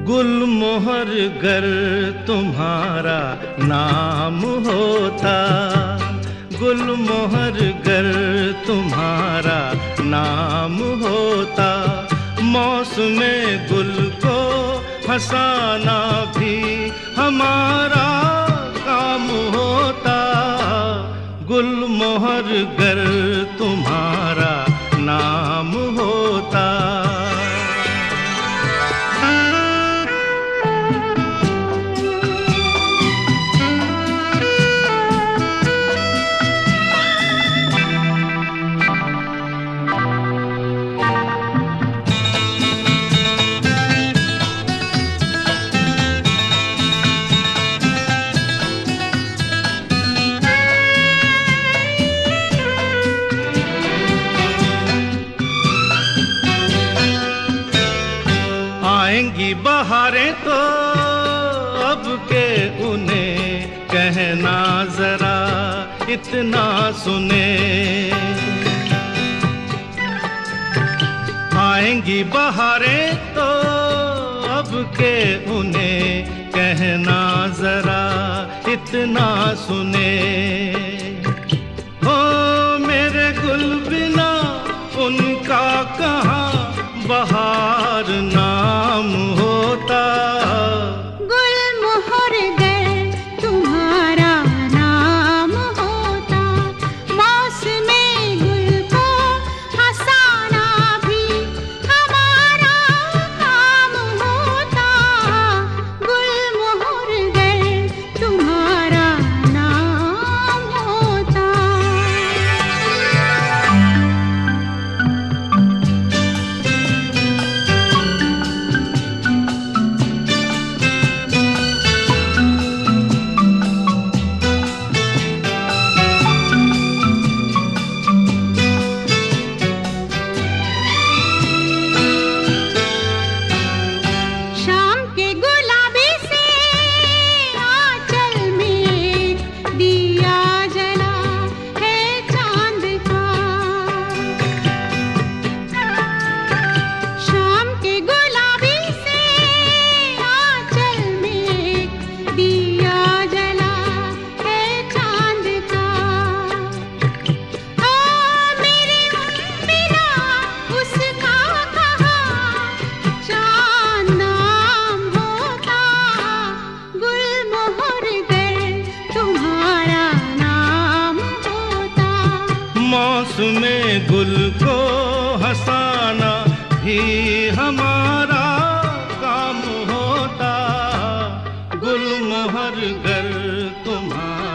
गुलमोहर गर तुम्हारा नाम होता, गुलमोहर गर तुम्हारा नाम होता, मौसमे गुल को हंसाना भी हमारा काम होता। गुलमोहर गर तुम्हारा नाम होता। आएंगी बहारें तो अब के उन्हें कहना जरा इतना सुने। आएंगी बहारें तो अब के उन्हें कहना जरा इतना सुने। हो मेरे गुल बिना उनका कहाँ बहार नाम होता। गुलमोहर गर तुम्हारा नाम होता, मौसमे गुल को हंसाना भी हमारा काम होता। गुलमोहर गर तुम्हारा नाम होता। मौसमे गुल को हंसाना भी हमारा काम होता। गुलमोहर गर तुम्हारा